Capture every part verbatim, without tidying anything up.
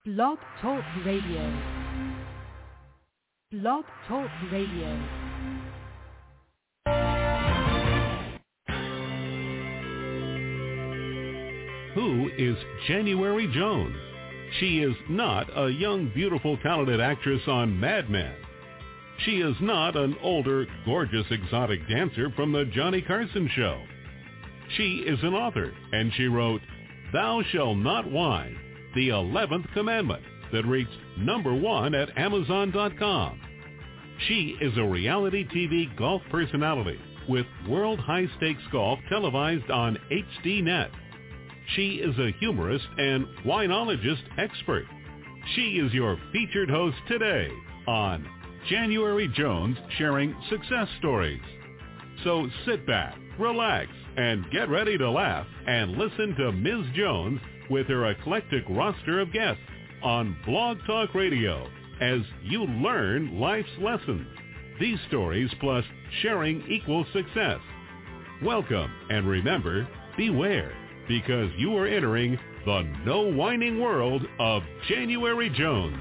Blog Talk Radio. Blog Talk Radio. Who is January Jones? She is not a young, beautiful, talented actress on Mad Men. She is not an older, gorgeous, exotic dancer from the Johnny Carson Show. She is an author, and she wrote, Thou Shalt Not Whine, the eleventh Commandment, that reached number one at Amazon dot com. She is a reality T V golf personality with World High Stakes Golf televised on H D Net. She is a humorist and winologist expert. She is your featured host today on January Jones Sharing Success Stories. So sit back, relax, and get ready to laugh and listen to Miz Jones with her eclectic roster of guests on Blog Talk Radio as you learn life's lessons. These stories plus sharing equals success. Welcome, and remember, beware, because you are entering the no whining world of January Jones.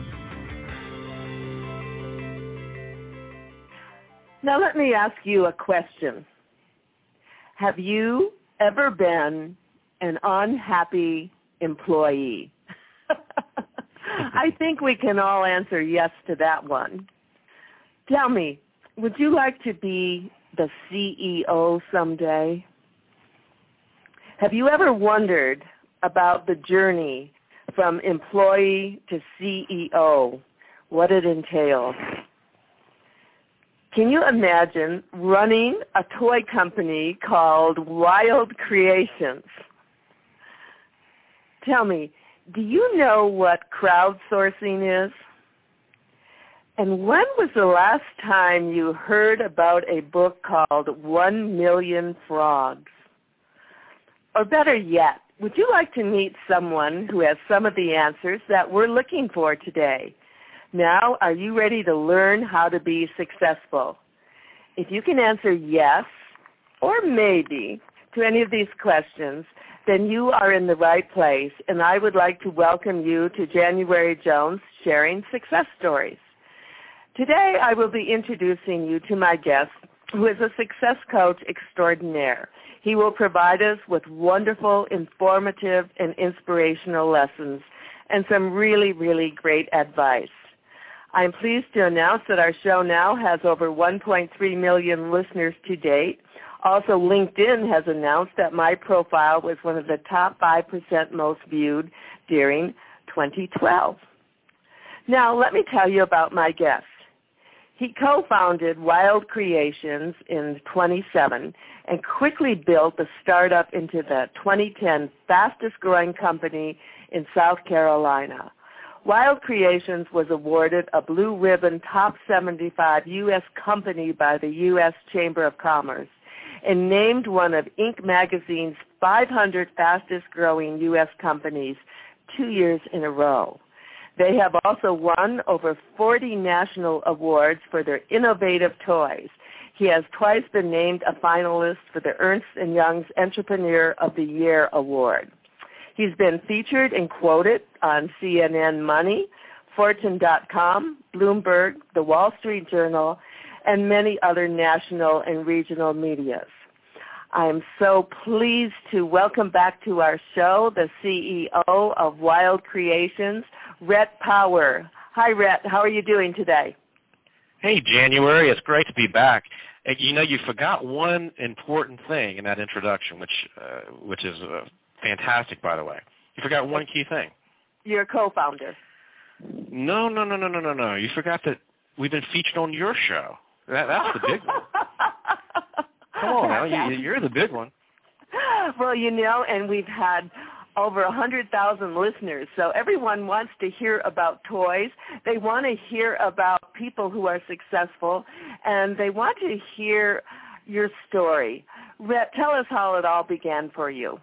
Now let me ask you a question. Have you ever been an unhappy employee? I think we can all answer yes to that one. Tell me, would you like to be the C E O someday? Have you ever wondered about the journey from employee to C E O, what it entails? Can you imagine running a toy company called Wild Creations? Tell me, do you know what crowdsourcing is? And when was the last time you heard about a book called One Million Frogs? Or better yet, would you like to meet someone who has some of the answers that we're looking for today? Now, are you ready to learn how to be successful? If you can answer yes or maybe to any of these questions, then you are in the right place, and I would like to welcome you to January Jones Sharing Success Stories. Today, I will be introducing you to my guest, who is a success coach extraordinaire. He will provide us with wonderful, informative, and inspirational lessons and some really, really great advice. I'm pleased to announce that our show now has over one point three million listeners to date. Also, LinkedIn has announced that my profile was one of the top five percent most viewed during twenty twelve. Now, let me tell you about my guest. He co-founded Wild Creations in twenty seven and quickly built the startup into the twenty ten fastest-growing company in South Carolina. Wild Creations was awarded a Blue Ribbon Top seventy-five U S company by the U S Chamber of Commerce and named one of Inc magazine's five hundred fastest-growing U S companies two years in a row. They have also won over forty national awards for their innovative toys. He has twice been named a finalist for the Ernst and Young's Entrepreneur of the Year Award. He's been featured and quoted on C N N Money, Fortune dot com, Bloomberg, The Wall Street Journal, and many other national and regional medias. I am so pleased to welcome back to our show the C E O of Wild Creations, Rhett Power. Hi, Rhett. How are you doing today? Hey, January. It's great to be back. You know, you forgot one important thing in that introduction, which uh, which is uh, fantastic, by the way. You forgot one key thing. You're a co-founder. No, no, no, no, no, no, no. You forgot that we've been featured on your show. That, that's the big one. Come on now, you, you're the big one. Well, you know, and we've had over one hundred thousand listeners, so everyone wants to hear about toys. They want to hear about people who are successful, and they want to hear your story. Rhett, tell us how it all began for you.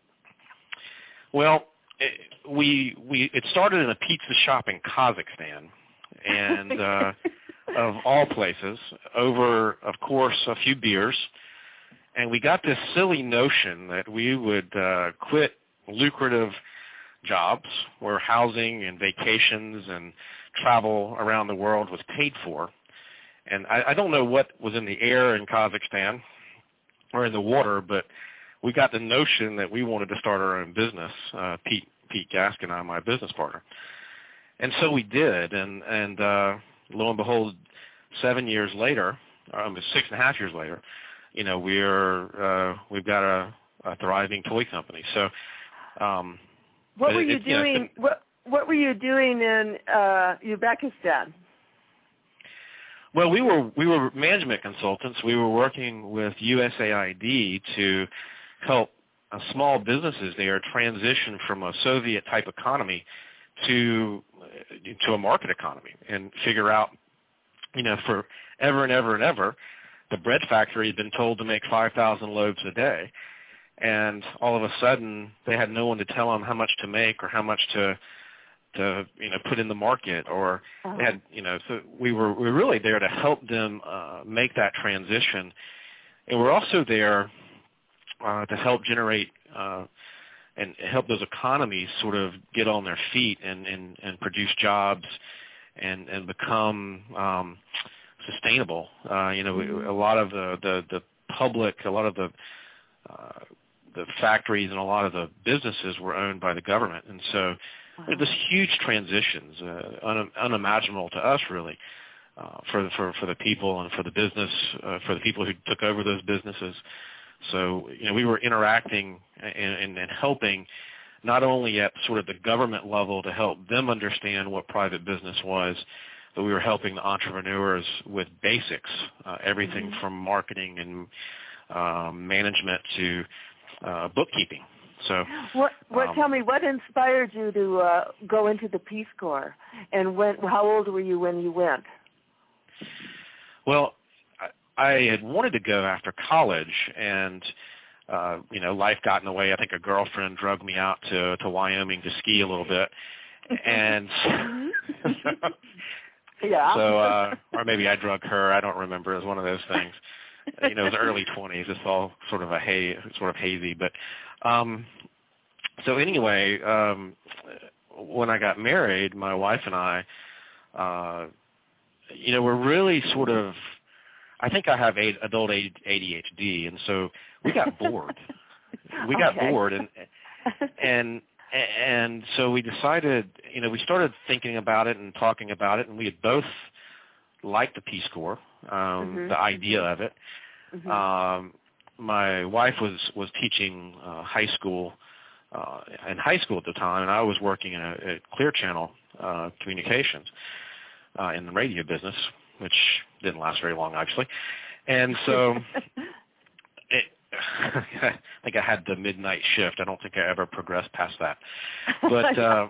Well, it, we we it started in a pizza shop in Kazakhstan, and uh, of all places, over, of course, a few beers, and we got this silly notion that we would uh, quit lucrative jobs where housing and vacations and travel around the world was paid for. And I, I don't know what was in the air in Kazakhstan or in the water, but we got the notion that we wanted to start our own business, uh, Pete, Pete Gask and I, my business partner. And so we did, and, and uh, lo and behold, seven years later, um, six and a half years later, you know, we're, uh, we've got a, a thriving toy company. So um, what were you it, doing? You know, what, what were you doing in uh, Uzbekistan? Well, we were we were management consultants. We were working with U S A I D to help uh, small businesses there transition from a Soviet-type economy to to a market economy and figure out, you know, for ever and ever and ever, the bread factory had been told to make five thousand loaves a day, and all of a sudden they had no one to tell them how much to make or how much to to you know put in the market, or oh. they had you know so we were we were really there to help them uh, make that transition, and we're also there uh, to help generate uh, and help those economies sort of get on their feet and and, and produce jobs and and become um, sustainable. Uh, you know, mm-hmm. a lot of the, the the public, a lot of the uh, the factories and a lot of the businesses were owned by the government, and so. Wow. There's huge transitions, uh, un- unimaginable to us, really, uh, for the, for for the people and for the business, uh, for the people who took over those businesses. So, you know, we were interacting and, and, and helping not only at sort of the government level to help them understand what private business was, but we were helping the entrepreneurs with basics, uh, everything mm-hmm. from marketing and uh, management to uh, bookkeeping. So, what? What? Um, tell me, what inspired you to uh, go into the Peace Corps, and when? How old were you when you went? Well, I, I had wanted to go after college, and uh, you know, life got in the way. I think a girlfriend drugged me out to to Wyoming to ski a little bit, and yeah. So, uh, or maybe I drugged her. I don't remember. It was one of those things. You know, it was early twenties. It's all sort of a hay, sort of hazy, but. Um, so anyway, um, when I got married, my wife and I, uh, you know, we're really sort of, I think I have a, adult A D H D, and so we got bored. we got okay. bored, and and and so we decided, you know, we started thinking about it and talking about it, and we had both liked the Peace Corps, um, mm-hmm. the idea of it. Mm-hmm. Um, my wife was was teaching uh, high school uh, in high school at the time, and I was working in a, a Clear Channel uh, Communications uh, in the radio business, which didn't last very long, actually. And so, it, I think I had the midnight shift. I don't think I ever progressed past that, but uh,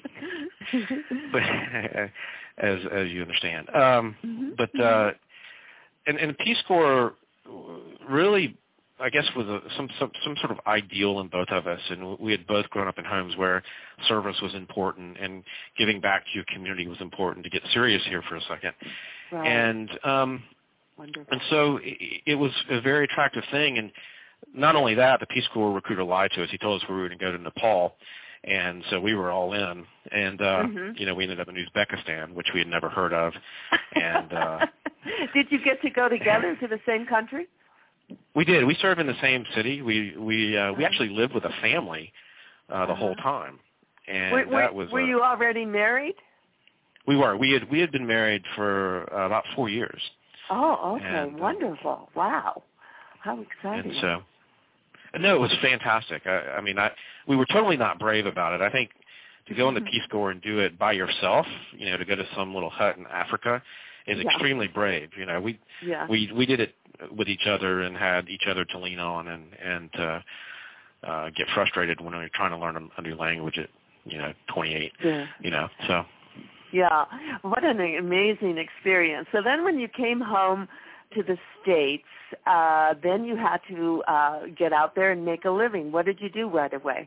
but as as you understand, um, mm-hmm. but uh, and and Peace Corps really, I guess, was a, some, some some sort of ideal in both of us, and we had both grown up in homes where service was important and giving back to your community was important. To get serious here for a second, right. and um, Wonderful. and so it, it was a very attractive thing. And not only that, the Peace Corps recruiter lied to us. He told us we were going to go to Nepal, and so we were all in. And uh, mm-hmm. you know, we ended up in Uzbekistan, which we had never heard of. And uh, did you get to go together to the same country? We did. We served in the same city. We we uh, we actually lived with a family uh, the whole time, and were, that was. Were uh, you already married? We were. We had we had been married for uh, about four years. Oh, okay, and, wonderful! Uh, wow, how exciting! And so, no, it was fantastic. I, I mean, I we were totally not brave about it. I think to go in the Peace Corps and do it by yourself, you know, to go to some little hut in Africa, is yeah. extremely brave. You know, we yeah. we we did it with each other and had each other to lean on and and uh, uh, get frustrated when you're trying to learn a, a new language at you know twenty-eight. Yeah. You know, so. Yeah, what an amazing experience. So then, when you came home to the States, uh, then you had to uh, get out there and make a living. What did you do right away?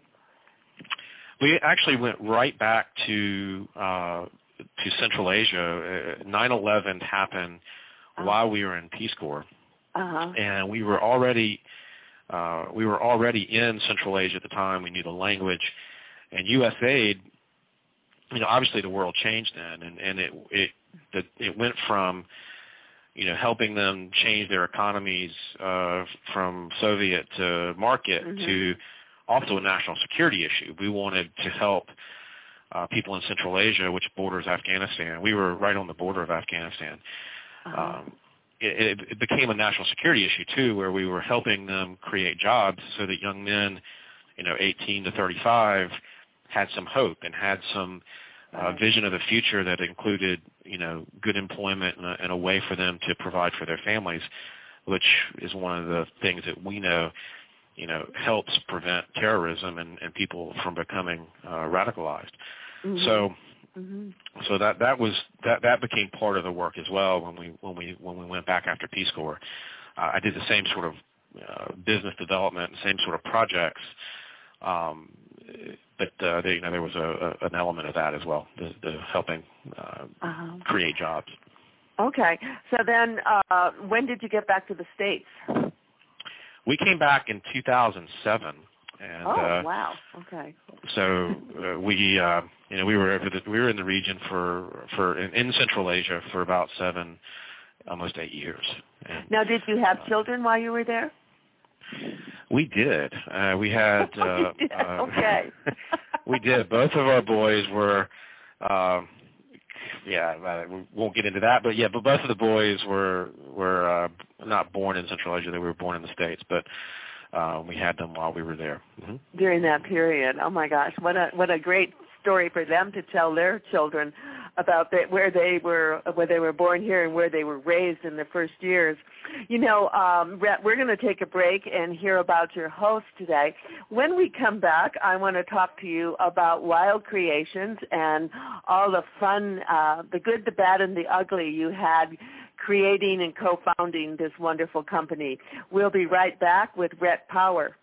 We actually went right back to uh, to Central Asia. nine eleven happened uh-huh. while we were in Peace Corps, uh-huh. and we were already uh, we were already in Central Asia at the time. We knew the language, And U S A I D, you know, obviously the world changed then, and, and it it the, it went from, you know, helping them change their economies uh, from Soviet to market mm-hmm. to also a national security issue. We wanted to help uh, people in Central Asia, which borders Afghanistan. We were right on the border of Afghanistan. Uh-huh. Um, it, it became a national security issue, too, where we were helping them create jobs so that young men, you know, eighteen to thirty-five, had some hope and had some uh, vision of the future that included, you know, good employment and a, and a way for them to provide for their families, which is one of the things that we know, you know, helps prevent terrorism and, and people from becoming uh, radicalized. Mm-hmm. So, mm-hmm. so that that was that that became part of the work as well when we when we when we went back after Peace Corps. Uh, I did the same sort of uh, business development, same sort of projects. Um, but uh, they, you know, there was a, a, an element of that as well, the, the helping uh, uh-huh. create jobs. Okay. So then, uh, when did you get back to the States? We came back in two thousand seven. And, oh uh, wow! Okay. So uh, we, uh, you know, we were over the, we were in the region for for in, in Central Asia for about seven, almost eight years. And, now, did you have uh, children while you were there? We did. Uh, we had. Uh, did. Uh, okay. we did. Both of our boys were. Uh, yeah, we won't get into that, but yeah, but both of the boys were were uh, not born in Central Asia. They were born in the States, but uh, we had them while we were there. Mm-hmm. During that period. Oh my gosh, what a what a great story for them to tell their children about the, where they were where they were born here and where they were raised in the first years. You know, um, we're going to take a break and hear about your host today. When we come back, I want to talk to you about Wild Creations and all the fun, uh, the good, the bad, and the ugly you had creating and co-founding this wonderful company. We'll be right back with Rhett Power.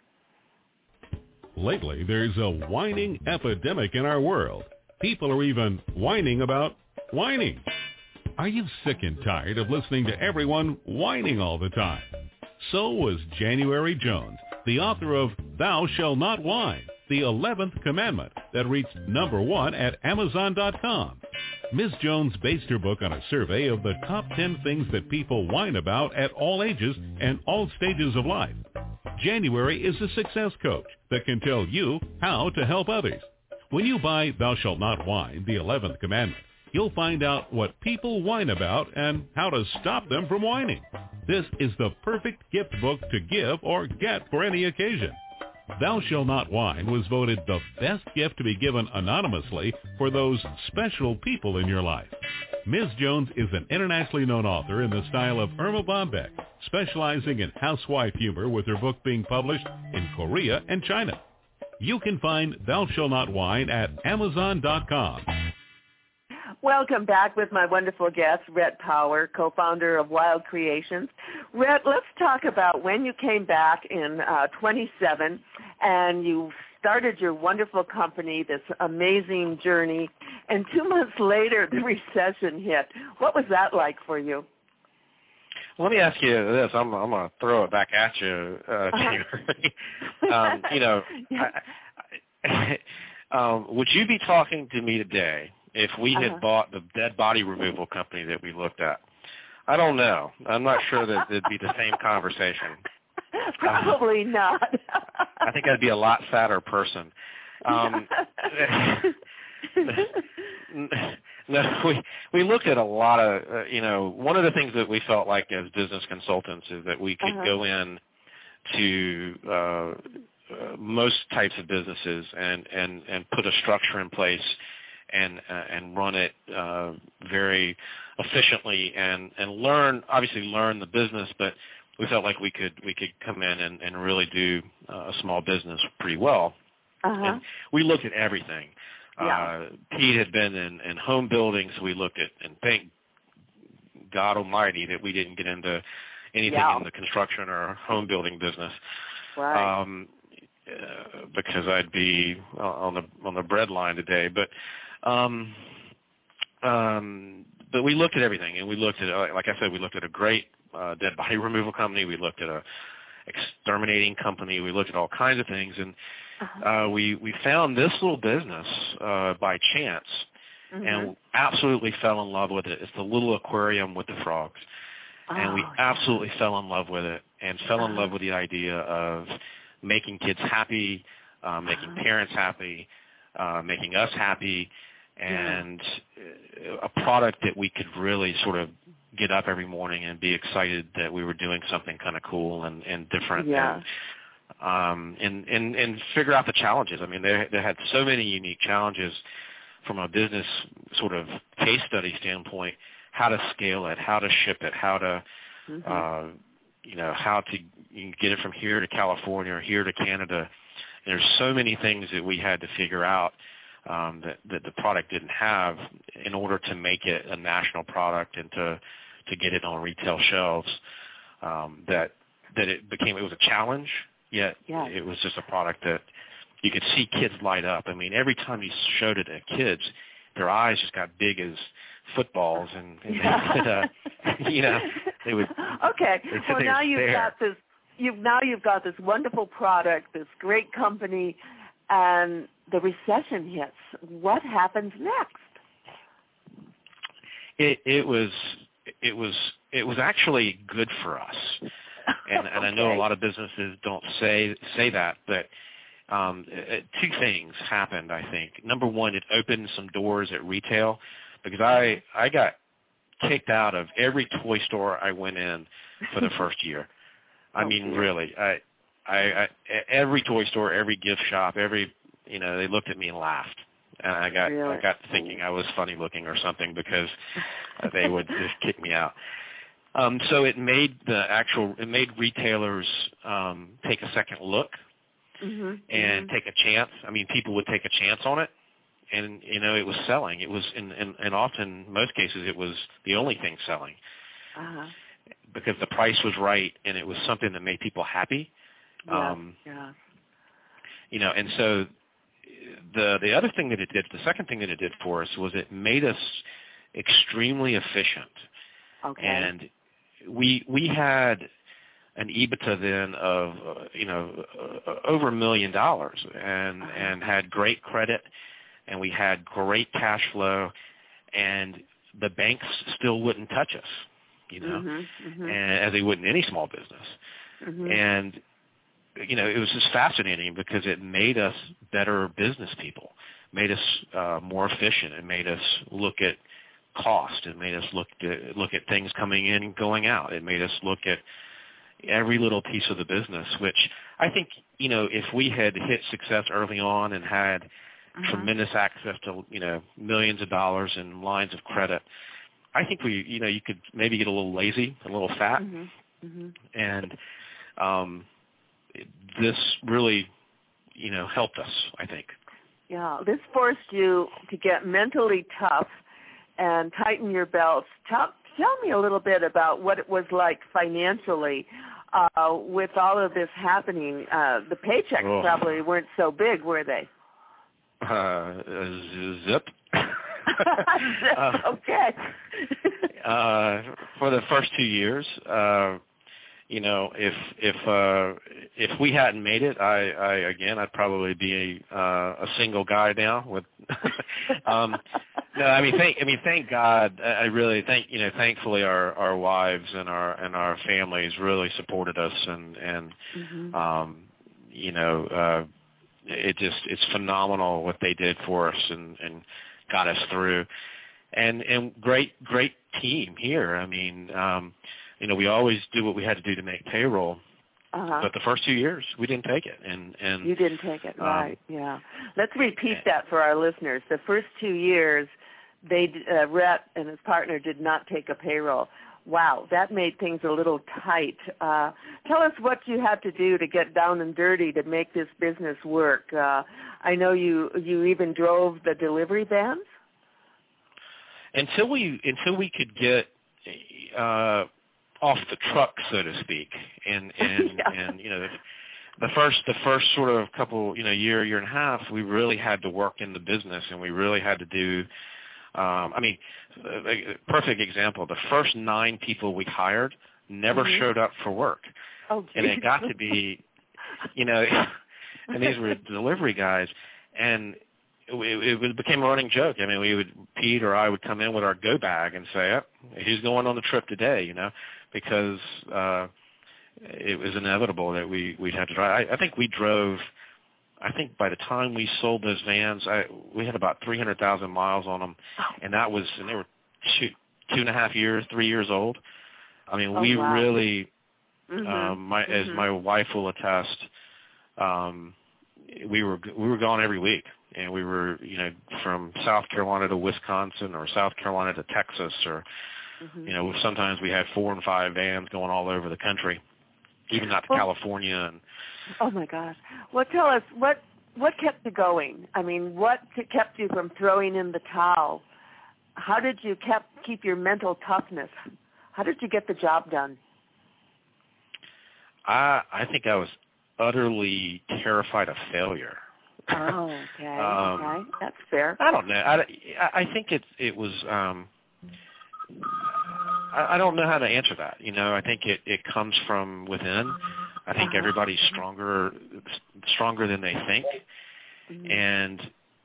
Lately, there's a whining epidemic in our world. People are even whining about whining. Are you sick and tired of listening to everyone whining all the time? So was January Jones, the author of Thou Shalt Not Whine, the eleventh Commandment, that reached number one at Amazon dot com. Miz Jones based her book on a survey of the top ten things that people whine about at all ages and all stages of life. January is a success coach that can tell you how to help others. When you buy Thou Shalt Not Whine, the eleventh Commandment, you'll find out what people whine about and how to stop them from whining. This is the perfect gift book to give or get for any occasion. Thou Shalt Not Whine was voted the best gift to be given anonymously for those special people in your life. Miz Jones is an internationally known author in the style of Irma Bombeck, specializing in housewife humor with her book being published in Korea and China. You can find Thou Shalt Not Whine at Amazon dot com. Welcome back with my wonderful guest, Rhett Power, co-founder of Wild Creations. Rhett, let's talk about when you came back in uh, twenty-seven and you started your wonderful company, this amazing journey, and two months later the recession hit. What was that like for you? Let me ask you this. I'm, I'm going to throw it back at you, uh, January. um, you know, I, I, um, would you be talking to me today if we had uh-huh. bought the dead body removal company that we looked at? I don't know. I'm not sure that it'd be the same conversation. Probably uh, not. I think I'd be a lot sadder person. Um, no, we we looked at a lot of, uh, you know, one of the things that we felt like as business consultants is that we could uh-huh. go in to uh, uh, most types of businesses and, and, and put a structure in place and uh, and run it uh, very efficiently and, and learn, obviously learn the business, but we felt like we could we could come in and, and really do uh, a small business pretty well. Uh-huh. And we looked at everything. Yeah. Uh, Pete had been in, in home building, so we looked at, and thank God Almighty that we didn't get into anything yeah. in the construction or home building business. Right. Um, uh, because I'd be on the on the bread line today, but um, um, but we looked at everything, and we looked at, like I said, we looked at a great uh, dead body removal company. We looked at a exterminating company. We looked at all kinds of things, and Uh-huh. uh, we we found this little business uh, by chance, mm-hmm. and absolutely fell in love with it. It's the little aquarium with the frogs, oh, and we absolutely yeah. fell in love with it, and fell uh-huh. in love with the idea of making kids happy, uh, making uh-huh. parents happy, uh, making us happy, and yeah. a product that we could really sort of get up every morning and be excited that we were doing something kind of cool and, and different. Yeah. And, um, and, and, and figure out the challenges. I mean, they, they had so many unique challenges from a business sort of case study standpoint, how to scale it, how to ship it, how to, mm-hmm. uh, you know, how to you can get it from here to California or here to Canada. There's so many things that we had to figure out um, that, that the product didn't have in order to make it a national product and to, to get it on retail shelves, um, that that it became, it was a challenge, yet yes. it was just a product that you could see kids light up. I mean, every time you showed it to kids, their eyes just got big as footballs, and, and yeah. they would, uh, you know, they would. Okay, well they now you've stare. got this. You've now you've got this wonderful product, this great company, and the recession hits. What happens next? It, it was it was it was actually good for us, and, and okay. I know a lot of businesses don't say say that, but um, two things happened. I think number one, it opened some doors at retail because I I got kicked out of every toy store I went in for the first year. I oh, mean, dear. really, I, I, I every toy store, every gift shop, every you know, they looked at me and laughed. And I got really? I got thinking I was funny looking or something because they would just kick me out. Um, so it made the actual it made retailers um, take a second look mm-hmm. and mm-hmm. take a chance. I mean, people would take a chance on it, and you know it was selling. It was in, in, and often most cases it was the only thing selling uh-huh. because the price was right and it was something that made people happy. Yeah. Um, yeah. You know, and so. The the other thing that it did, the second thing that it did for us was it made us extremely efficient. Okay. And we we had an EBITDA then of uh, you know uh, over a million dollars, and uh-huh. and had great credit, and we had great cash flow, and the banks still wouldn't touch us, you know, mm-hmm. Mm-hmm. and as they wouldn't any small business, mm-hmm. and. You know, it was just fascinating because it made us better business people, made us uh, more efficient, and made us look at cost, and made us look at look at things coming in and going out. It made us look at every little piece of the business, which I think, you know, if we had hit success early on and had uh-huh. tremendous access to, you know, millions of dollars in lines of credit, I think we, you know, you could maybe get a little lazy, a little fat, mm-hmm. Mm-hmm. and um, this really, you know, helped us, I think. Yeah, this forced you to get mentally tough and tighten your belts. Tell, tell me a little bit about what it was like financially uh, with all of this happening. Uh, the paychecks oh. probably weren't so big, were they? Uh, zip. uh, okay. uh, for the first two years, uh, you know, if if uh, if we hadn't made it, I, I again, I'd probably be a, uh, a single guy now. With um, no, I mean, thank I mean, thank God. I really thank you know, thankfully, our, our wives and our and our families really supported us, and and mm-hmm. um, you know, uh, it just it's phenomenal what they did for us and, and got us through, and and great great team here. I mean. Um, You know, we always do what we had to do to make payroll, uh-huh. but the first two years we didn't take it, and and you didn't take it, um, right? Yeah. Let's repeat that for our listeners. The first two years, they uh, Rhett and his partner did not take a payroll. Wow, that made things a little tight. Uh, tell us what you had to do to get down and dirty to make this business work. Uh, I know you you even drove the delivery vans. Until we until we could get. Uh, off the truck, so to speak, and and yeah. and you know, the, the first the first sort of couple you know year year and a half, we really had to work in the business, and we really had to do. Um, I mean, a perfect example: the first nine people we hired never mm-hmm. showed up for work, oh, and it got to be, you know, and these were delivery guys, and it, it became a running joke. I mean, we would, Pete or I would come in with our go bag and say, oh, he's going on the trip today, you know, because uh, it was inevitable that we, we'd have to drive. I, I think we drove, I think by the time we sold those vans, I, we had about three hundred thousand miles on them, and that was, and they were two, two and a half years, three years old. I mean, oh, we wow. really, mm-hmm. um, my, mm-hmm. as my wife will attest, um, we were we were gone every week. And we were, you know, from South Carolina to Wisconsin or South Carolina to Texas or, mm-hmm. you know, sometimes we had four and five vans going all over the country, even out to well, California. And oh, my gosh. Well, tell us, what what kept you going? I mean, what kept you from throwing in the towel? How did you kept, keep your mental toughness? How did you get the job done? I I think I was utterly terrified of failure. Oh, okay, um, okay, that's fair. I don't know. I, I think it it was. Um, I, I don't know how to answer that. You know, I think it, it comes from within. I think uh-huh. everybody's stronger stronger than they think, mm-hmm. and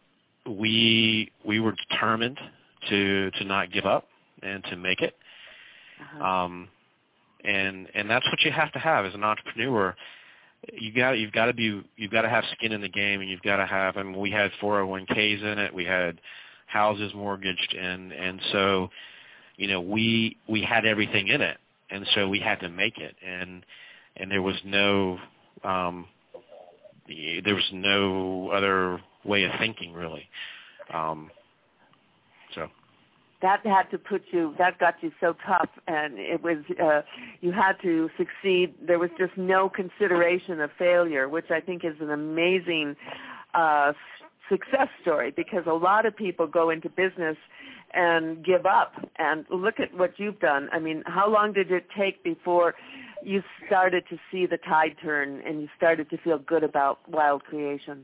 we we were determined to to not give up and to make it. Uh-huh. Um, and and that's what you have to have as an entrepreneur. You got you've got to be you've got to have skin in the game, and you've got to have. I mean, we had four oh one k's in it, we had houses mortgaged, and and so, you know, we we had everything in it, and so we had to make it, and and there was no um, there was no other way of thinking really. Um, so. That had to put you, that got you so tough, and it was, uh, you had to succeed. There was just no consideration of failure, which I think is an amazing uh, success story, because a lot of people go into business and give up. And look at what you've done. I mean, how long did it take before you started to see the tide turn and you started to feel good about Wild Creations?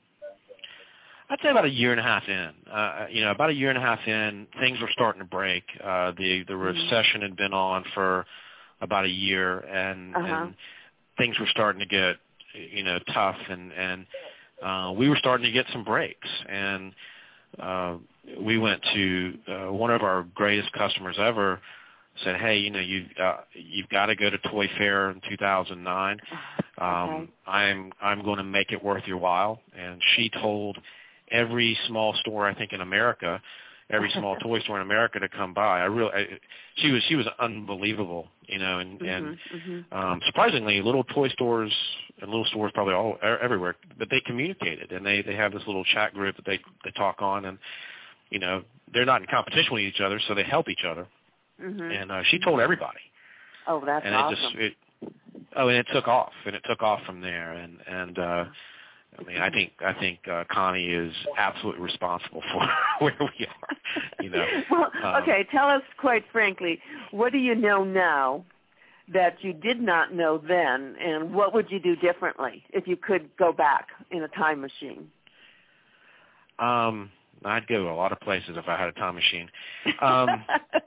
I'd say about a year and a half in. Uh, you know, about a year and a half in, things were starting to break. Uh, the the recession had been on for about a year, and, uh-huh. and things were starting to get, you know, tough, and and uh, we were starting to get some breaks. And uh, we went to uh, one of our greatest customers ever. Said, hey, you know, you uh, you've got to go to Toy Fair in two thousand nine. Um, okay. I'm I'm going to make it worth your while. And she told every small store, I think in America, every small toy store in America to come by. I really, I, she was she was unbelievable, you know, and mm-hmm, and mm-hmm. Um, surprisingly, little toy stores and little stores probably all everywhere, but they communicated, and they they have this little chat group that they they talk on, and you know, they're not in competition with each other, so they help each other. Mm-hmm. And uh, she told everybody. Oh, that's and awesome. It just, it, oh, and it took off, and it took off from there. And and uh, I mean, I think I think uh, Connie is absolutely responsible for where we are. You know. Well, um, okay. Tell us quite frankly, what do you know now that you did not know then, and what would you do differently if you could go back in a time machine? Um. I'd go a lot of places if I had a time machine. Um,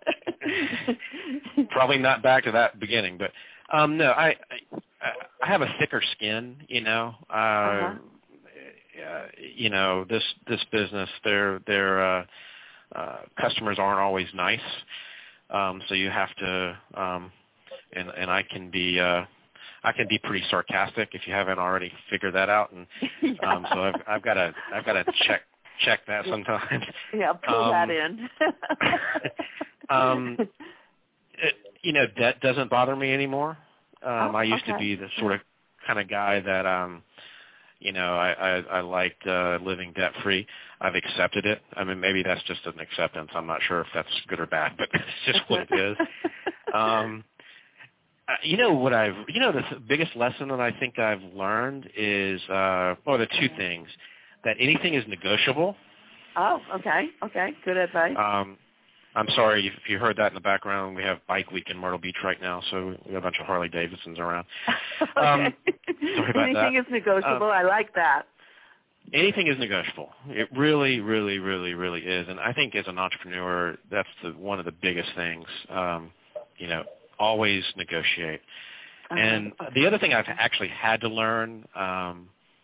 probably not back to that beginning, but um, no, I, I I have a thicker skin, you know. Uh, uh-huh. uh, you know, this this business, their their uh, uh, customers aren't always nice, um, so you have to, um, and and I can be. Uh, I can be pretty sarcastic if you haven't already figured that out, and um, so I've I've got to I've got to check. check that sometimes. Yeah, pull um, that in. um, it, you know, debt doesn't bother me anymore. Um, oh, I used okay. to be the sort of kind of guy that, um, you know, I, I, I liked uh, living debt-free. I've accepted it. I mean, maybe that's just an acceptance. I'm not sure if that's good or bad, but it's just what it is. Um, you know what I've, you know, the biggest lesson that I think I've learned is, uh, well, the two things. That anything is negotiable. Oh, okay, okay, good advice. Um, I'm sorry if you heard that in the background. We have Bike Week in Myrtle Beach right now, so we have a bunch of Harley Davidsons around. Okay. Um, sorry about anything that. is negotiable. Um, I like that. Anything is negotiable. It really, really, really, really is. And I think as an entrepreneur, that's the, one of the biggest things. Um, you know, always negotiate. Uh-huh. And okay. the other thing I've actually had to learn. Um,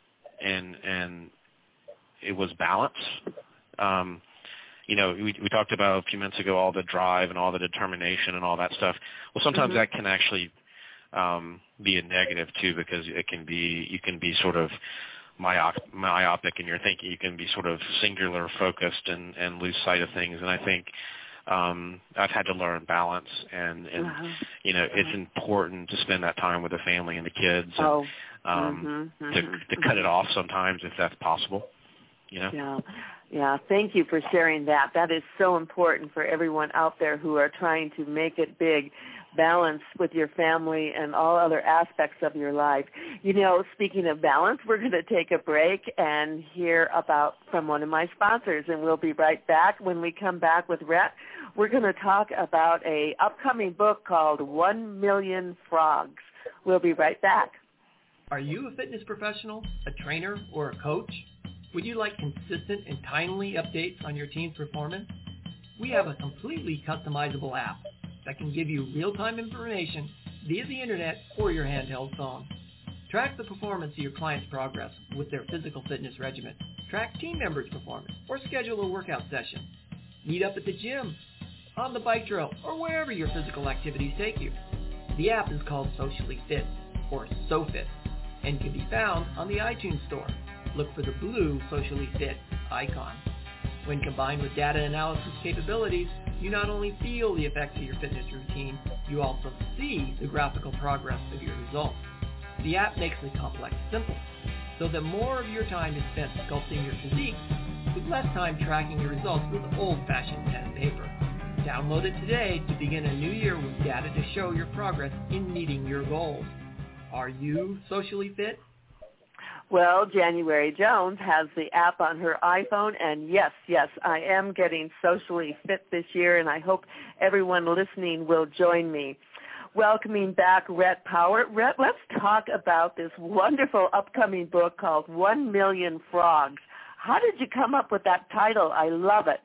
and and it was balance. Um, you know, we, we talked about a few minutes ago all the drive and all the determination and all that stuff. Well, sometimes mm-hmm. that can actually um, be a negative too, because it can be you can be sort of myop- myopic in your thinking. You can be sort of singular focused and, and lose sight of things. And I think um, I've had to learn balance, and, and wow. you know, it's important to spend that time with the family and the kids, and, oh. um, mm-hmm, to, mm-hmm, to cut it off sometimes if that's possible. You know? Yeah, yeah. Thank you for sharing that. That is so important for everyone out there who are trying to make it big. Balance with your family and all other aspects of your life. You know, speaking of balance, we're going to take a break and hear about from one of my sponsors, and we'll be right back. When we come back with Rhett, we're going to talk about a upcoming book called One Million Frogs. We'll be right back. Are you a fitness professional, a trainer, or a coach? Would you like consistent and timely updates on your team's performance? We have a completely customizable app that can give you real-time information via the internet or your handheld phone. Track the performance of your client's progress with their physical fitness regimen. Track team members' performance or schedule a workout session. Meet up at the gym, on the bike trail, or wherever your physical activities take you. The app is called Socially Fit, or SoFit, and can be found on the iTunes Store. Look for the blue Socially Fit icon. When combined with data analysis capabilities, you not only feel the effects of your fitness routine, you also see the graphical progress of your results. The app makes the complex simple, so that more of your time is spent sculpting your physique, with less time tracking your results with old-fashioned pen and paper. Download it today to begin a new year with data to show your progress in meeting your goals. Are you socially fit? Well, January Jones has the app on her iPhone, and yes, yes, I am getting socially fit this year, and I hope everyone listening will join me. Welcoming back Rhett Power. Rhett, let's talk about this wonderful upcoming book called One Million Frogs. How did you come up with that title? I love it.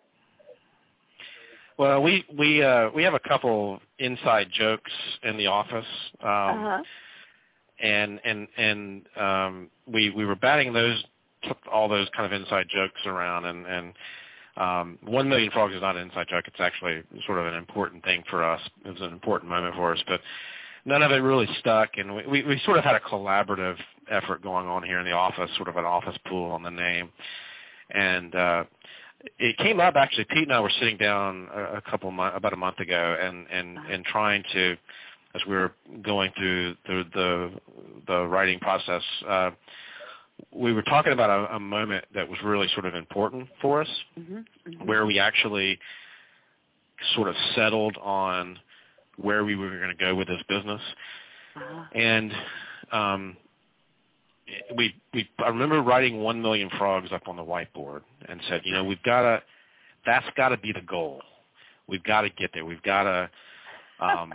Well, we we uh, we have a couple inside jokes in the office. Um, uh-huh. And and and um, we we were batting those all those kind of inside jokes around, and and um, One Million Frogs is not an inside joke. It's actually sort of an important thing for us. It was an important moment for us, but none of it really stuck. And we we, we sort of had a collaborative effort going on here in the office, sort of an office pool on the name, and uh, it came up actually. Pete and I were sitting down a, a couple mo- about a month ago, and and and trying to. As we were going through the the, the writing process, uh, we were talking about a, a moment that was really sort of important for us, mm-hmm, mm-hmm. where we actually sort of settled on where we were going to go with this business. Uh-huh. And um, we we I remember writing One Million Frogs up on the whiteboard and said, you know, we've got to, that's got to be the goal. We've got to get there. We've got to. Um,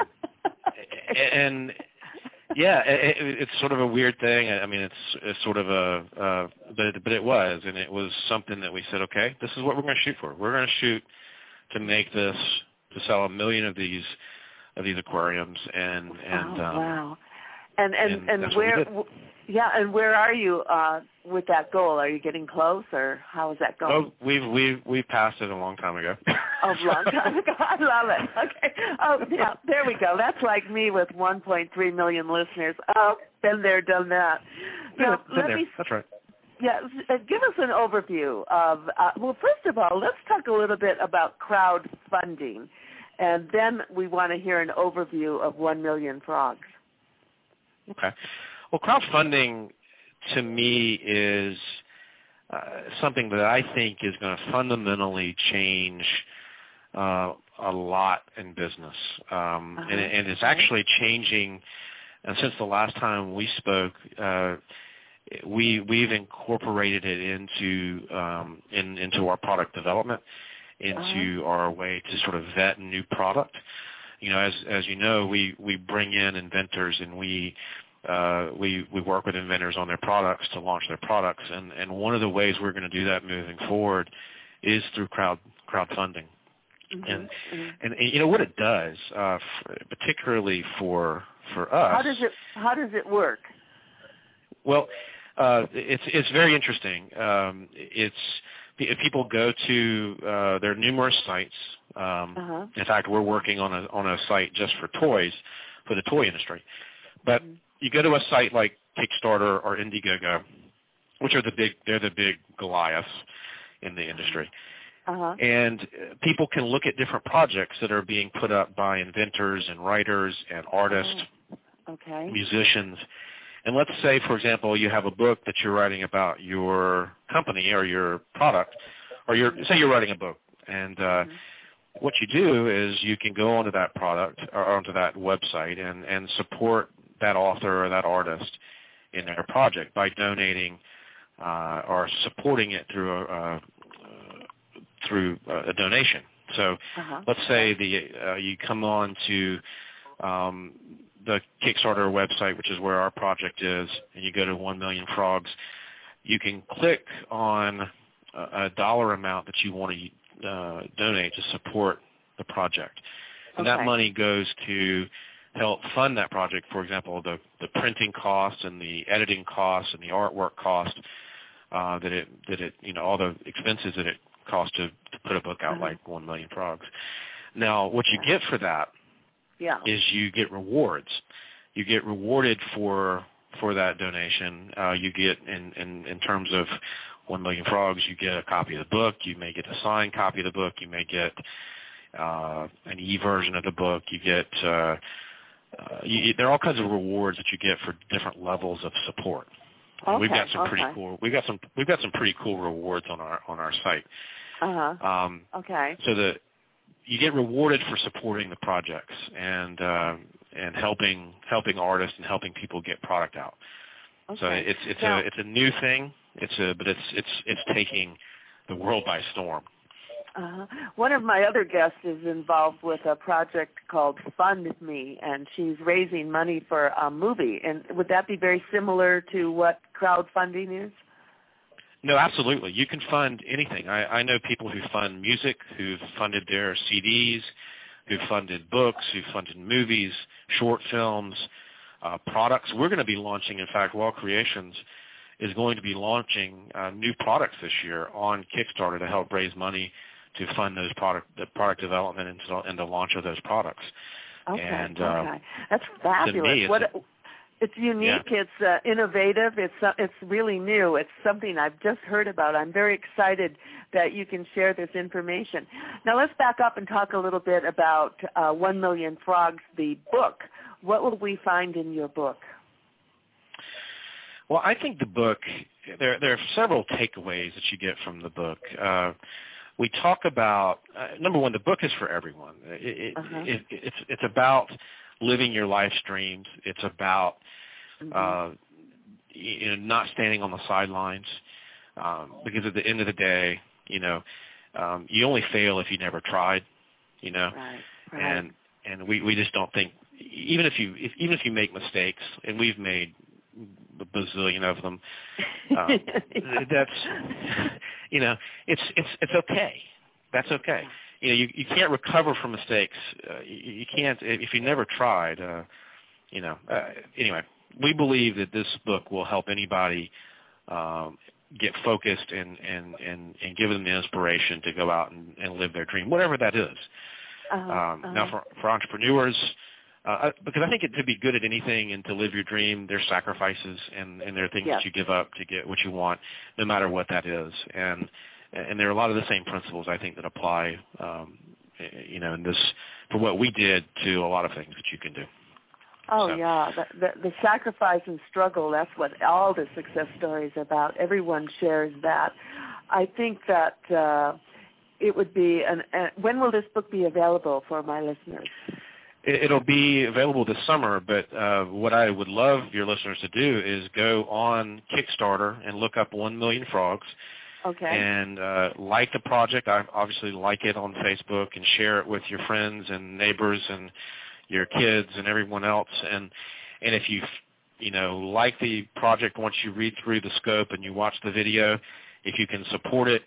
and yeah, it, it's sort of a weird thing. I mean, it's, it's sort of a, uh, but it, but it was, and it was something that we said, okay, this is what we're going to shoot for. We're going to shoot to make this, to sell a million of these, of these aquariums, and and oh, um, wow, and and and, and where, yeah, and where are you uh, with that goal? Are you getting close, or how is that going? Oh, we've we've we passed it a long time ago. Oh, a long time ago. I love it. Okay. Oh, yeah. There we go. That's like me with one point three million listeners. Oh, been there, done that. Now, been let there. me. That's right. Yeah. Give us an overview of. Uh, well, first of all, let's talk a little bit about crowdfunding, and then we want to hear an overview of One Million Frogs. Okay. Well, crowdfunding to me is uh, something that I think is going to fundamentally change uh, a lot in business, um, uh-huh. and, and it's actually changing. And since the last time we spoke, uh, we we've incorporated it into um, in, into our product development, into uh-huh. our way to sort of vet new product. You know, as as you know, we, we bring in inventors, and we uh, we we work with inventors on their products to launch their products, and, and one of the ways we're going to do that moving forward is through crowd crowdfunding. Mm-hmm. And, mm-hmm. and and you know what it does, uh, for, particularly for for us. How does it How does it work? Well, Uh, it's it's very interesting. Um, it's if people go to uh, there are numerous sites. Um, uh-huh. In fact, we're working on a on a site just for toys, for the toy industry. But mm-hmm. you go to a site like Kickstarter or Indiegogo, which are the big they're the big Goliaths in the industry. Uh-huh. And people can look at different projects that are being put up by inventors and writers and artists, oh. okay. musicians. And let's say, for example, you have a book that you're writing about your company or your product, or you're, say you're writing a book. And uh, mm-hmm. what you do is you can go onto that product or onto that website and, and support that author or that artist in their project by donating uh, or supporting it through a, a through a donation. So uh-huh. let's say the uh, you come on to um, the Kickstarter website, which is where our project is, and you go to one million frogs, you can click on a, a dollar amount that you want to uh, donate to support the project. And okay. that money goes to help fund that project, for example, the, the printing costs and the editing costs and the artwork cost uh, that it, that it, you know, all the expenses that it cost to, to put a book out uh-huh. like One Million Frogs. Now, what you get for that yeah. is you get rewards. You get rewarded for for that donation. Uh, you get, in, in, in terms of One Million Frogs, you get a copy of the book. You may get a signed copy of the book. You may get uh, an e-version of the book. You get uh, uh, you, there are all kinds of rewards that you get for different levels of support. Okay, we've got some okay. pretty cool. We've got some. We've got some pretty cool rewards on our on our site. Uh huh. Um, okay. So the you get rewarded for supporting the projects and uh, and helping helping artists and helping people get product out. Okay. So it's it's now, a it's a new thing. It's a but it's it's it's taking the world by storm. Uh, one of my other guests is involved with a project called Fund Me, and she's raising money for a movie. And would that be very similar to what crowdfunding is? No, absolutely. You can fund anything. I, I know people who fund music, who've funded their C Ds, who've funded books, who've funded movies, short films, uh, products. We're going to be launching, in fact, Wall Creations is going to be launching uh, new products this year on Kickstarter to help raise money to fund those product, the product development and, to, and the launch of those products. Okay, and, uh, okay, that's fabulous. Me, it's, what, a, it's unique. Yeah. It's uh, innovative. It's uh, it's really new. It's something I've just heard about. I'm very excited that you can share this information. Now let's back up and talk a little bit about uh, One Million Frogs, the book. What will we find in your book? Well, I think the book, there, there are several takeaways that you get from the book. Uh, We talk about, uh, number one, the book is for everyone. It, uh-huh. it, it, it's, it's about living your life's dreams. It's about mm-hmm. uh, you know, not standing on the sidelines um, because at the end of the day, you know, um, you only fail if you never tried, you know. Right, right. And and we, we just don't think, even if you if, even if you make mistakes, and we've made a bazillion of them, um, that's, you know, it's it's it's okay. That's okay. You know, you you can't recover from mistakes. Uh, you, you can't if you never tried. Uh, you know. Uh, anyway, we believe that this book will help anybody um, get focused and, and, and, and give them the inspiration to go out and, and live their dream, whatever that is. Uh-huh, um, uh-huh. Now, for, for entrepreneurs, uh, because I think it, to be good at anything and to live your dream, there's sacrifices and, and there are things yes. that you give up to get what you want, no matter what that is. And and there are a lot of the same principles, I think, that apply, um, you know, in this for what we did to a lot of things that you can do. Oh, so. yeah, the, the, the sacrifice and struggle, that's what all the success stories are about. Everyone shares that. I think that uh, it would be, an, uh, when will this book be available for my listeners? It'll be available this summer, but uh, what I would love your listeners to do is go on Kickstarter and look up One Million Frogs. Okay. And uh, like the project. I obviously like it on Facebook and share it with your friends and neighbors and your kids and everyone else. And and if you you know like the project, once you read through the scope and you watch the video, if you can support it,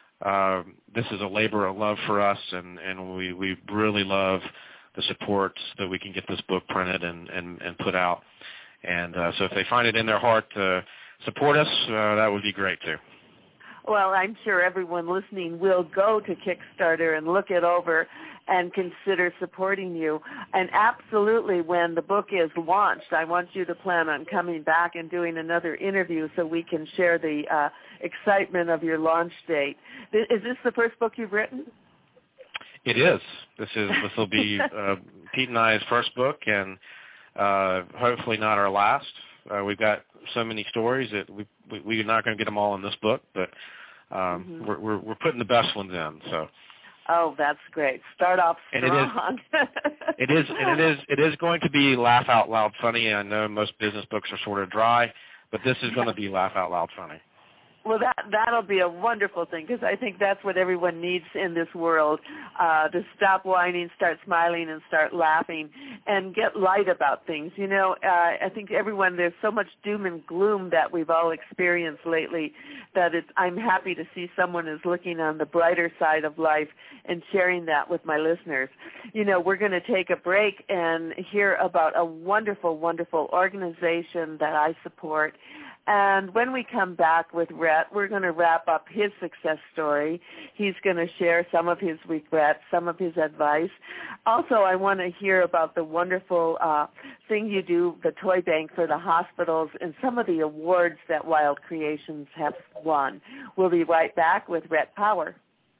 uh, this is a labor of love for us, and, and we, we really love the support that we can get this book printed and, and, and put out. And uh, so if they find it in their heart to support us, uh, that would be great too. Well, I'm sure everyone listening will go to Kickstarter and look it over and consider supporting you. And absolutely, when the book is launched, I want you to plan on coming back and doing another interview so we can share the uh, excitement of your launch date. Is this the first book you've written? It is. This is. This will be uh, Pete and I's first book, and uh, hopefully not our last. Uh, we've got so many stories that we, we we're not going to get them all in this book, but um, mm-hmm. we're, we're we're putting the best ones in. So. Oh, that's great. Start off strong. And it is, it is, and it is, it is going to be laugh out loud funny. I know most business books are sort of dry, but this is going to be laugh out loud funny. Well, that, that'll be a wonderful thing, because I think that's what everyone needs in this world, uh, to stop whining, start smiling, and start laughing, and get light about things. You know, uh, I think everyone, there's so much doom and gloom that we've all experienced lately that it's, I'm happy to see someone is looking on the brighter side of life and sharing that with my listeners. You know, we're going to take a break and hear about a wonderful, wonderful organization that I support. And when we come back with Rhett, we're going to wrap up his success story. He's going to share some of his regrets, some of his advice. Also, I want to hear about the wonderful uh, thing you do, the toy bank for the hospitals, and some of the awards that Wild Creations have won. We'll be right back with Rhett Power.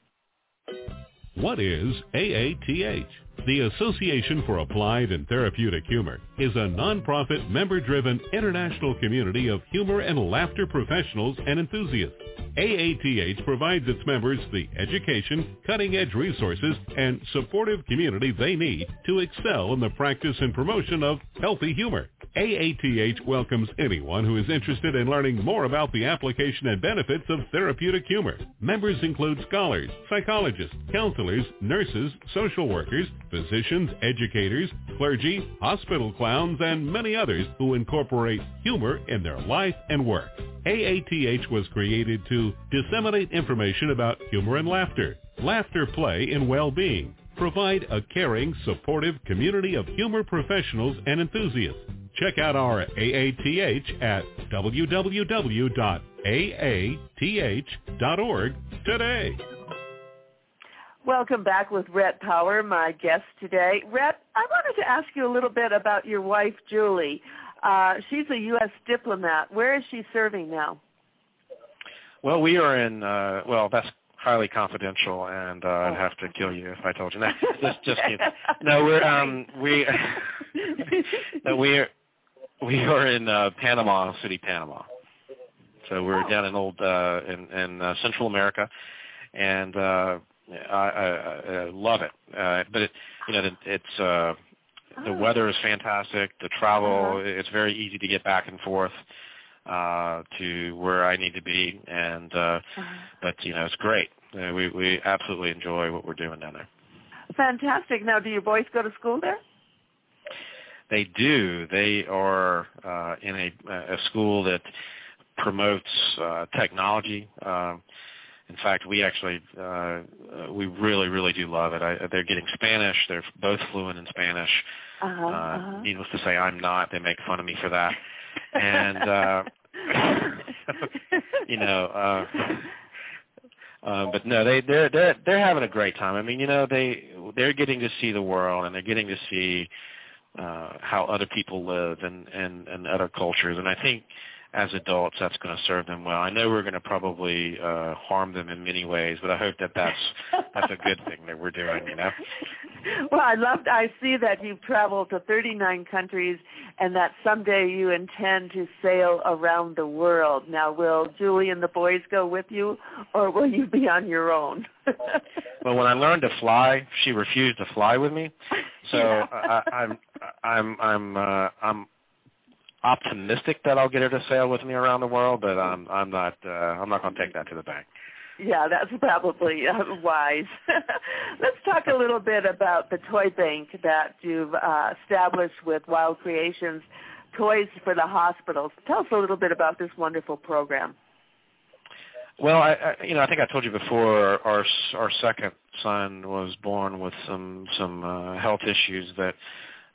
What is A A T H? The Association for Applied and Therapeutic Humor is a nonprofit, member-driven international community of humor and laughter professionals and enthusiasts. A A T H provides its members the education, cutting-edge resources, and supportive community they need to excel in the practice and promotion of healthy humor. A A T H welcomes anyone who is interested in learning more about the application and benefits of therapeutic humor. Members include scholars, psychologists, counselors, nurses, social workers, physicians, educators, clergy, hospital clowns, and many others who incorporate humor in their life and work. A A T H was created to disseminate information about humor and laughter, laughter, play, and well-being, provide a caring, supportive community of humor professionals and enthusiasts. Check out our A A T H at w w w dot a a t h dot org today. Welcome back with Rhett Power, my guest today. Rhett, I wanted to ask you a little bit about your wife, Julie. Uh, she's a U S diplomat. Where is she serving now? Well, we are in, uh, well, that's highly confidential, and uh, I'd have to kill you if I told you that. Just, just kidding. No, we're, um, we, no, we're, we are in uh, Panama City, Panama. So we're oh. down in old, uh, in, in uh, Central America, and uh, I, I, I love it. Uh, but it, you know, it's uh, the oh. weather is fantastic. The travel, uh-huh. it's very easy to get back and forth uh, to where I need to be, and uh, uh-huh. but you know, it's great. Uh, we we absolutely enjoy what we're doing down there. Fantastic. Now, do your boys go to school there? They do. They are uh, in a, a school that promotes uh, technology. Uh, in fact, we actually uh, we really, really do love it. I, they're getting Spanish. They're both fluent in Spanish. Uh-huh, uh, uh-huh. Needless to say, I'm not. They make fun of me for that. And uh, you know, uh, uh, but no, they they're they're they're having a great time. I mean, you know, they they're getting to see the world, and they're getting to see uh, how other people live and, and, and other cultures. And I think as adults, that's going to serve them well. I know we're going to probably uh, harm them in many ways, but I hope that that's that's a good thing that we're doing. You know. Well, I loved. I see that you've traveled to thirty-nine countries, and that someday you intend to sail around the world. Now, will Julie and the boys go with you, or will you be on your own? Well, when I learned to fly, she refused to fly with me. So yeah. I, I'm I'm I'm uh, I'm optimistic that I'll get her to sail with me around the world, but I'm I'm not uh, I'm not going to take that to the bank. Yeah, that's probably uh, wise. Let's talk a little bit about the toy bank that you've uh, established with Wild Creations, Toys for the Hospitals. Tell us a little bit about this wonderful program. Well, I, I you know I think I told you before our our second son was born with some some uh, health issues that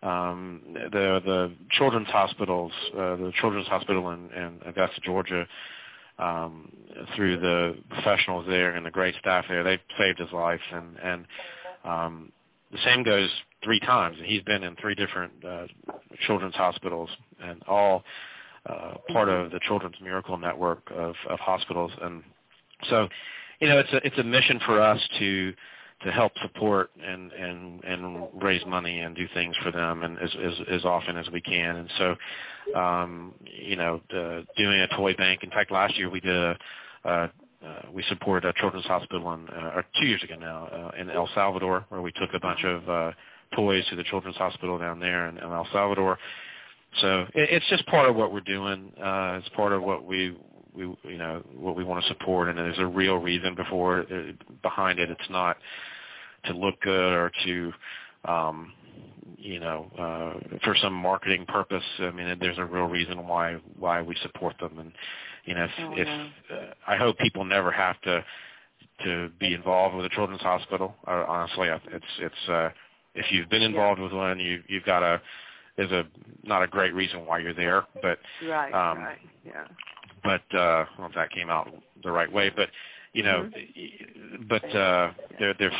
um, the the children's hospitals, uh, the Children's Hospital in, in Augusta, Georgia, um, through the professionals there and the great staff there, they saved his life. And, and um, the same goes three times. He's been in three different uh, children's hospitals, and all uh, part of the Children's Miracle Network of, of hospitals. And so, you know, it's a it's a mission for us to to help support and, and, and raise money and do things for them, and as, as, as often as we can. And so, um, you know, uh, doing a toy bank. In fact, last year we did a, uh, uh, we supported a children's hospital in, uh, or two years ago now, uh, in El Salvador, where we took a bunch of uh, toys to the children's hospital down there in, in El Salvador. So it, it's just part of what we're doing. Uh, it's part of what we, we, you know, what we want to support, and there's a real reason before uh, behind it. It's not to look good or to, um, you know, uh, for some marketing purpose. I mean, there's a real reason why why we support them. And you know, if, oh, if no. uh, I hope people never have to to be involved with a children's hospital. Uh, honestly, it's it's uh, if you've been involved yeah. with one, you you've got a there's a not a great reason why you're there, but right, um, right, yeah. But uh, well, if that came out the right way, but you know, mm-hmm. but uh, they're they're.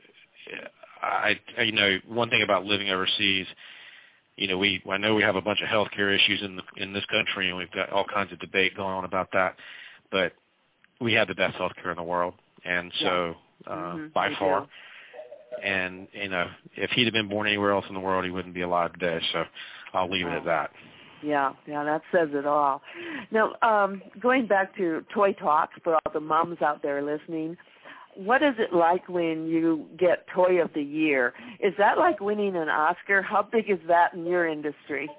I, you know, one thing about living overseas, you know, we I know we have a bunch of healthcare issues in the, in this country, and we've got all kinds of debate going on about that. But we have the best healthcare in the world, and so yeah. uh, mm-hmm. by we far. do. And you know, if he'd have been born anywhere else in the world, he wouldn't be alive today. So I'll leave oh. it at that. Yeah, yeah, that says it all. Now, um, going back to Toy Talks for all the moms out there listening. What is it like when you get Toy of the Year? Is that like winning an Oscar? How big is that in your industry?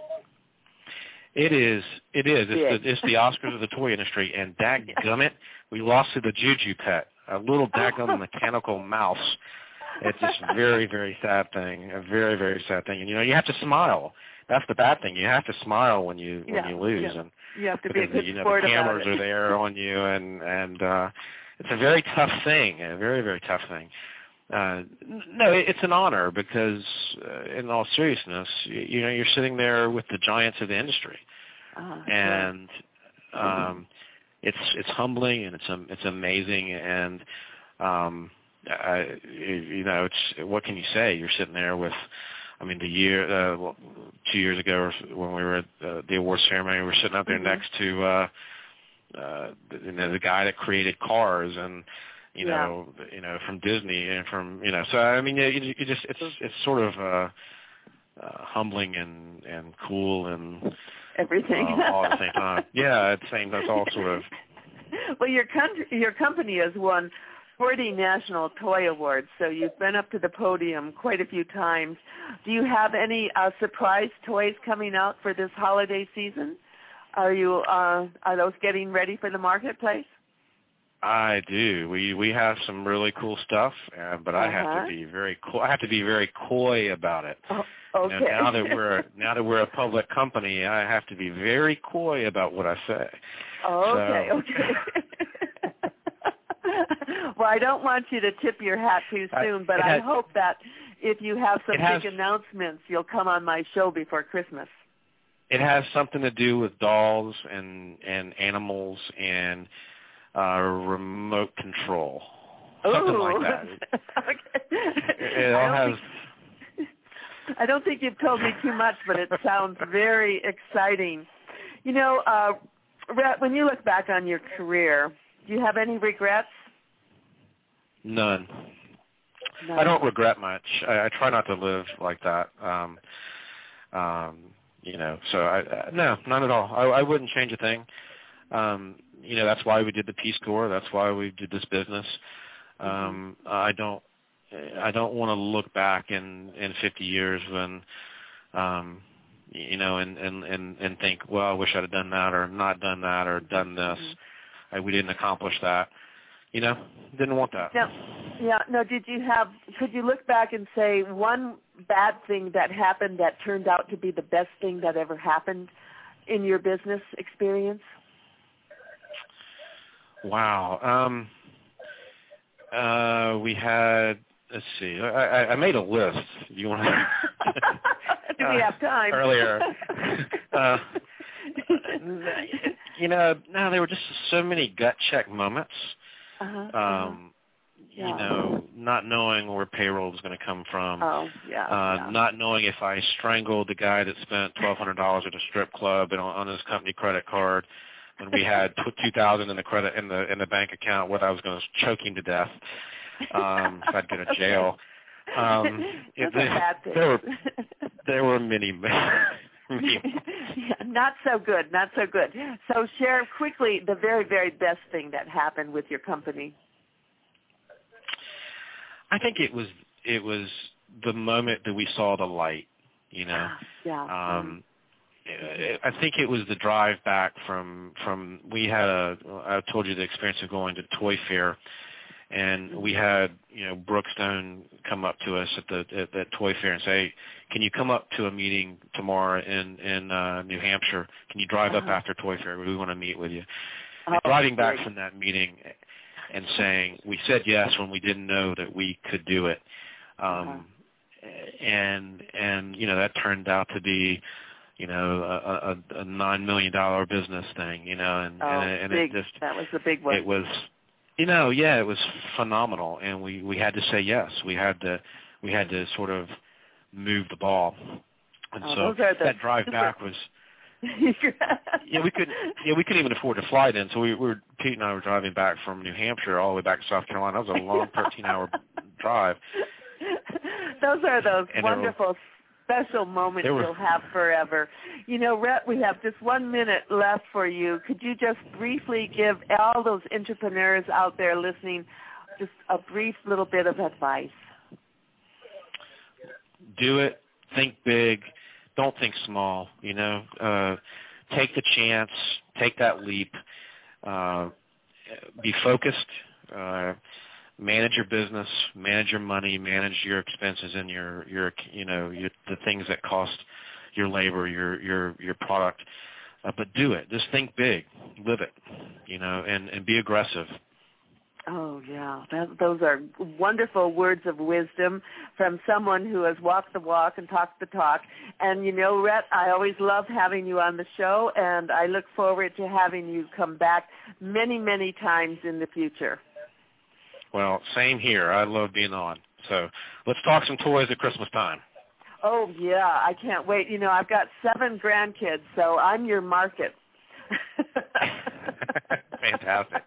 It is. It is. Big. It's the, it's the Oscars of the toy industry, and dadgummit, we lost to the Juju Pet, a little daggum mechanical mouse. It's just a very, very sad thing, a very, very sad thing. And, you know, you have to smile. That's the bad thing. You have to smile when you when yeah, you lose. Yeah. And you have to because, be a good you know, sport the about cameras it. are there on you, and, and uh, it's a very tough thing, a very, very tough thing. Uh, no, it's an honor because, uh, in all seriousness, you, you know, you're sitting there with the giants of the industry, uh, and um, it's it's humbling and it's um, it's amazing, and um, I, you know, it's what can you say? You're sitting there with, I mean, the year uh, well, two years ago when we were at uh, the awards ceremony, we were sitting up there mm-hmm. next to. Uh, Uh, you know, the guy that created Cars, and you yeah. know, you know, from Disney, and from you know, so I mean, you, you just it's it's sort of uh, uh, humbling and and cool and everything uh, all at the same time. Yeah, at the same. That's all sort of. Well, your country, your company has won forty national toy awards, so you've been up to the podium quite a few times. Do you have any uh, surprise toys coming out for this holiday season? Are you uh, are those getting ready for the marketplace? I do. We we have some really cool stuff, uh, but I uh-huh. have to be very co- I have to be very coy about it. Oh, okay. You know, now that we're now that we're a public company, I have to be very coy about what I say. Oh, okay, so, okay. Well, I don't want you to tip your hat too soon, I, but has, I hope that if you have some has, big announcements, you'll come on my show before Christmas. It has something to do with dolls and, and animals and uh, remote control, something Ooh. like that. Okay. It all I has. Think, I don't think you've told me too much, but it sounds very exciting. You know, uh, Rhett, when you look back on your career, do you have any regrets? None. None. I don't regret much. I, I try not to live like that. Um, um, You know, so I, uh, no, none at all. I, I wouldn't change a thing. Um, you know, that's why we did the Peace Corps. That's why we did this business. Um, mm-hmm. I don't, I don't want to look back in, in fifty years when, um, you know, and, and, and, and think, well, I wish I'd have done that or not done that or done this. Mm-hmm. I, we didn't accomplish that. You know, didn't want that. Yeah. Yeah. No, did you have, could you look back and say one bad thing that happened that turned out to be the best thing that ever happened in your business experience? Wow. Um, uh, we had, let's see, I, I, I made a list. Do you want to? Do uh, uh, have time. earlier. uh, you know, no, there were just so many gut check moments. Uh-huh, um, uh-huh. Yeah. You know, not knowing where payroll was going to come from. Oh, yeah, uh, yeah. Not knowing if I strangled the guy that spent twelve hundred dollars at a strip club and on, on his company credit card, when we had two thousand in the credit in the in the bank account, whether I was going to choke him to death, um, if I'd go to jail. Um, it, there, there were there were many. many. Yeah, not so good, not so good. So share quickly the very, very best thing that happened with your company. I think it was it was the moment that we saw the light, you know. Yeah. Um, I think it was the drive back from from we had a I told you the experience of going to Toy Fair, and we had you know Brookstone come up to us at the at that Toy Fair and say, "Can you come up to a meeting tomorrow in in uh, New Hampshire? Can you drive uh-huh. up after Toy Fair? We want to meet with you." Oh, and driving back great. from that meeting and saying we said yes when we didn't know that we could do it, um, uh-huh. and and you know that turned out to be you know a, a, a nine million dollar business thing, you know, and oh, and, and big. it just that was the big one. It was. You know, yeah, it was phenomenal, and we, we had to say yes. We had to we had to sort of move the ball, and oh, so those are the that drive super... back was. yeah, we couldn't. Yeah, we couldn't even afford to fly then. So we were Pete and I were driving back from New Hampshire all the way back to South Carolina. That was a long thirteen-hour drive. Those are those and wonderful. Special moments were, you'll have forever. You know, Rhett, we have just one minute left for you. Could you just briefly give all those entrepreneurs out there listening just a brief little bit of advice? Do it. Think big. Don't think small, you know. Uh, take the chance. Take that leap. Uh, be focused. Uh, manage your business, manage your money, manage your expenses and your, your you know, your, the things that cost your labor, your your your product. Uh, but do it. Just think big. Live it, you know, and, and be aggressive. Oh, yeah. That, those are wonderful words of wisdom from someone who has walked the walk and talked the talk. And, you know, Rhett, I always love having you on the show, and I look forward to having you come back many, many times in the future. Well, same here. I love being on. So let's talk some toys at Christmas time. Oh, yeah. I can't wait. You know, I've got seven grandkids, so I'm your market. Fantastic.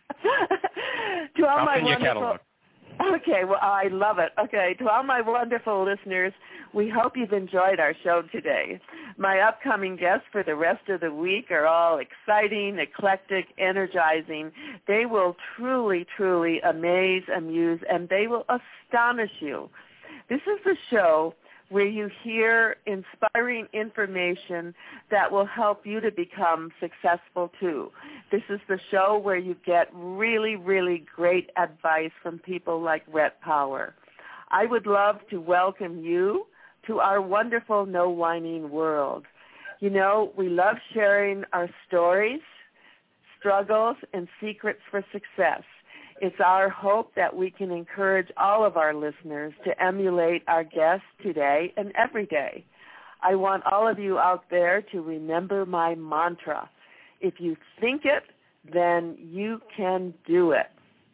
To all I'll my send you a wonderful... catalog. Okay, well, I love it. Okay, to all my wonderful listeners, we hope you've enjoyed our show today. My upcoming guests for the rest of the week are all exciting, eclectic, energizing. They will truly, truly amaze, amuse, and they will astonish you. This is the show where you hear inspiring information that will help you to become successful too. This is the show where you get really, really great advice from people like Rhett Power. I would love to welcome you to our wonderful No Whining world. You know, we love sharing our stories, struggles, and secrets for success. It's our hope that we can encourage all of our listeners to emulate our guests today and every day. I want all of you out there to remember my mantra. If you think it, then you can do it.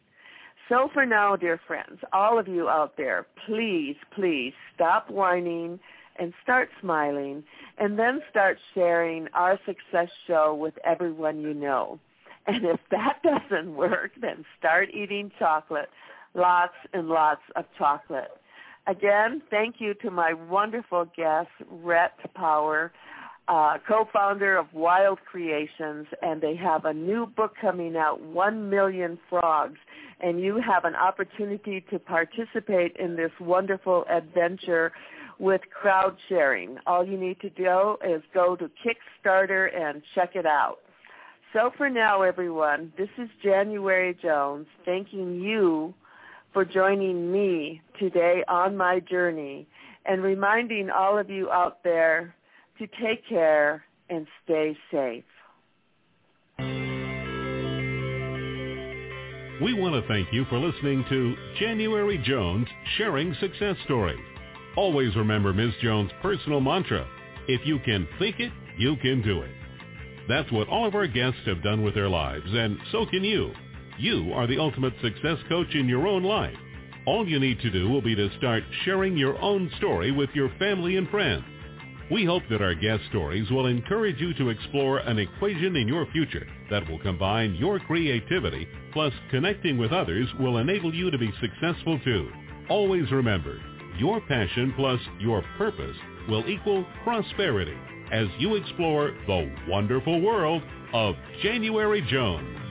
So for now, dear friends, all of you out there, please, please stop whining and start smiling, and then start sharing our success show with everyone you know. And if that doesn't work, then start eating chocolate, lots and lots of chocolate. Again, thank you to my wonderful guest, Rhett Power, uh, co-founder of Wild Creations, and they have a new book coming out, One Million Frogs, and you have an opportunity to participate in this wonderful adventure with crowd sharing. All you need to do is go to Kickstarter and check it out. So for now, everyone, this is January Jones thanking you for joining me today on my journey and reminding all of you out there to take care and stay safe. We want to thank you for listening to January Jones Sharing Success Stories. Always remember Miz Jones' personal mantra, if you can think it, you can do it. That's what all of our guests have done with their lives, and so can you. You are the ultimate success coach in your own life. All you need to do will be to start sharing your own story with your family and friends. We hope that our guest stories will encourage you to explore an equation in your future that will combine your creativity plus connecting with others will enable you to be successful too. Always remember, your passion plus your purpose will equal prosperity as you explore the wonderful world of January Jones.